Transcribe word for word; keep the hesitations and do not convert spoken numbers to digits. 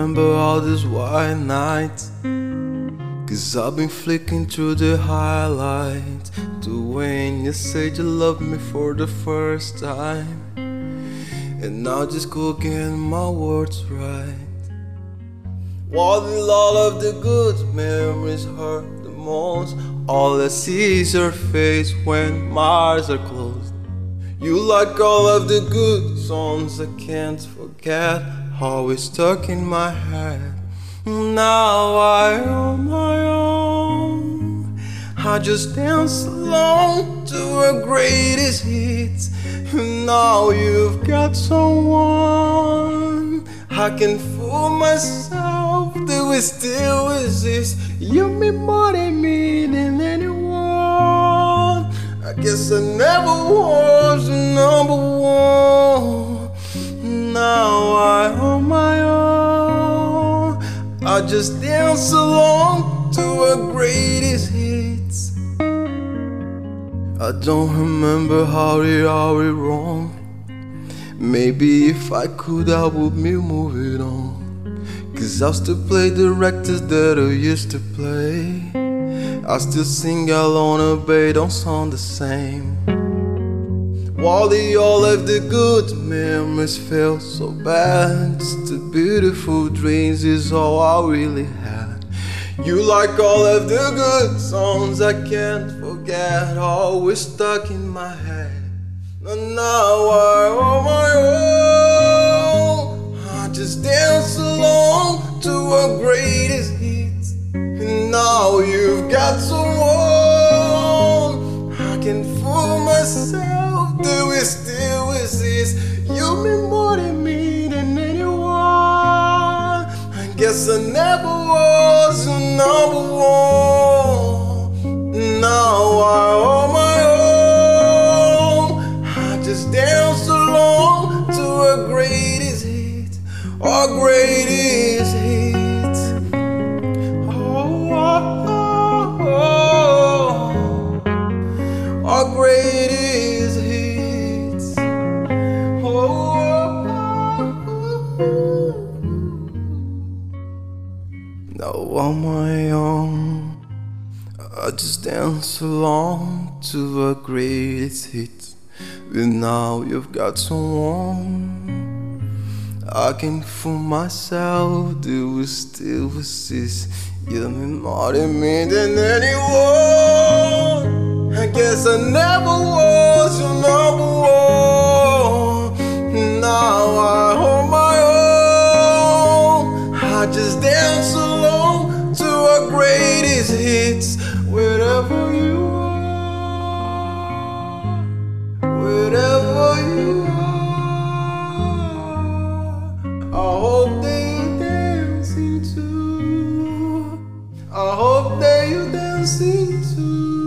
remember all these white nights, 'cause I've been flicking through the highlights to when you said you loved me for the first time. And now just go getting my words right. While all of the good memories hurt the most, all I see is your face when my eyes are closed. You like all of the good songs I can't forget, always stuck in my head. Now I on my own, I just dance along to our greatest hits. Now you've got someone, I can fool myself that we still exist. You mean more than me than anyone. I guess I never was number one. Now I on my own, I just dance along to our greatest hits. I don't remember how they are we wrong. Maybe if I could I would be moving on, 'cause I still play the records that I used to play. I still sing alone, but they don't sound the same. While the all of the good memories feel so bad, just the beautiful dreams is all I really had. You like all of the good songs I can't forget, always stuck in my head. And now I'm on my own, I just dance along to our greatest hits. And now you've got someone, I can fool myself that we still exist. You mean more than me than anyone. I guess I never was a number one. Now I'm on my own, I just dance along to our greatest hits, our greatest hits. Oh, oh, oh, oh. Our greatest hits. Oh, oh, oh, oh. Now on my own, I just dance along to our greatest hits. But now you've got someone, I can fool myself that we still exist. You mean more than me than anyone. I guess I never was your number one. Now I'm on my own, I just dance along to our greatest hits. Wherever you are, wherever you are, I hope that you're dancing too. I hope that you're dancing too.